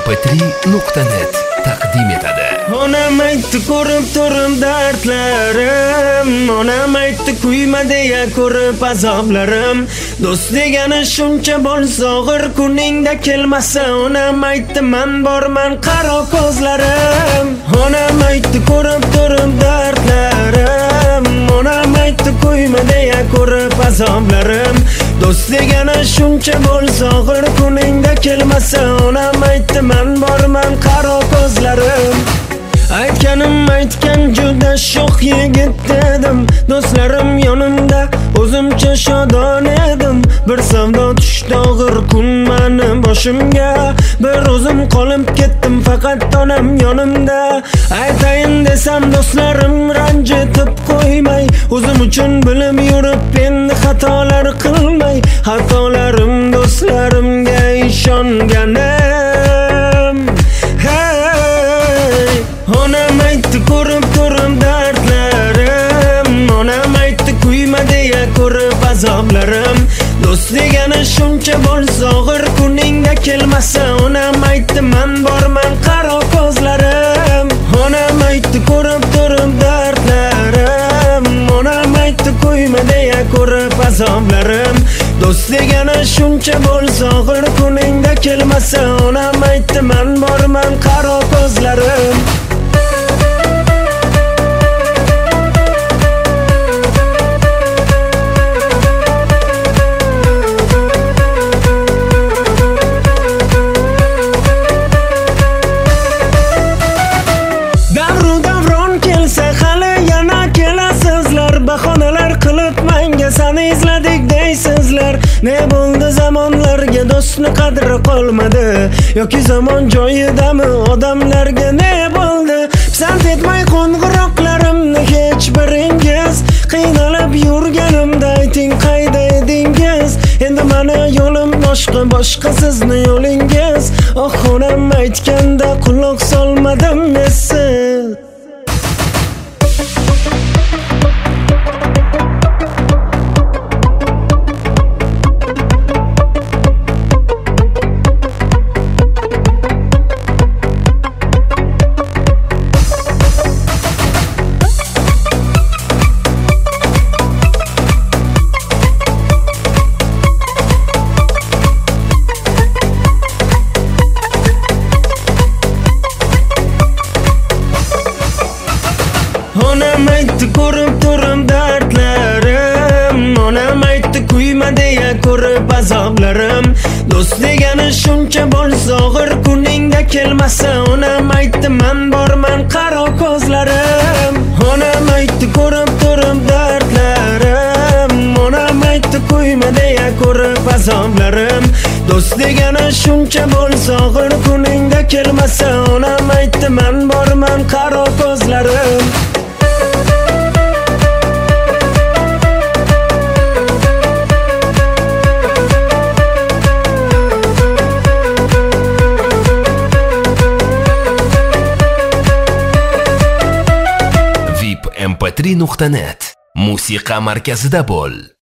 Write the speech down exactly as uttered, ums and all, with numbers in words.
p tri nuqta net taqdim etadi. Onam aytdi ko'rib turib dardlarim, onam aytdi kuyma deya ko'rib azoblarim. Do'st degani shuncha bo'lsa og'ir kuningda kelmasa, onam aytdi men borman qaro ko'zlarim. Onam aytdi ko'rib turib dardlarim, onam aytdi kuyma deya ko'rib azoblarim. Do'st degani shuncha bo'lsa og'ir kuningda kelmasa, onam aytdi men borman qaro ko'zlarim. Aytganim aytgan juda sho'x yigit dedim, do'stlarim yonimda o'zimcha shodon edim. Bir savdo tushdi og'ir kun meni boshimga, bir o'zim qolib ketdim faqat onam yonimda. Aytayin desam do'stlarim ranjitib qo'ymay, o'zim uchun bilib yurib endi xatolar qilmay, xatolarim do'stlarimga ishonganim. Onam aytdi ko'rib turib dardlarim, onam aytdi kuyma deya ko'rib azoblarim. Do'st degani shuncha bo'lsa og'ir kuningda kelmasa, onam aytdi men borman qaro ko'zlarim. Onam aytdi ko'rib turib dardlarim, onam aytdi kuyma deya ko'rib azoblarim. Do'st degani shuncha bo'lsa og'ir kuningda kelmasa, onam aytdi men borman qaro ko'zlarim. Bahonalar qilib menga seni izladik deysizlar. Ne bo'ldi zamonlarga do'stni qadri qolmadi, yoki zamon joyidami odamlarga ne bo'ldi? Pisand etmay qo'ng'iroqlarimni hech biringiz, qiynalib yurganimda ayting qayda edingiz? Endi meni yo'lim boshqa, boshqa sizni yo'lingiz. Oh, onam aytganda quloq solmadim siz. Onam aytdi ko'rib turib dardlarim, onam aytdi kuyma deya ko'rib azoblarim. Do'st degani shuncha bo'lsa og'ir kuningda kelmasa, onam aytdi men borman qaro ko'zlarim. Onam aytdi ko'rib turib dardlarim, onam aytdi kuyma deya ko'rib azoblarim. Do'st degani shuncha bo'lsa og'ir kuningda kelmasa, onam aytdi men borman qaro ko'zlarim. v i p m p tri nuqta net musiqa markazida bo'l.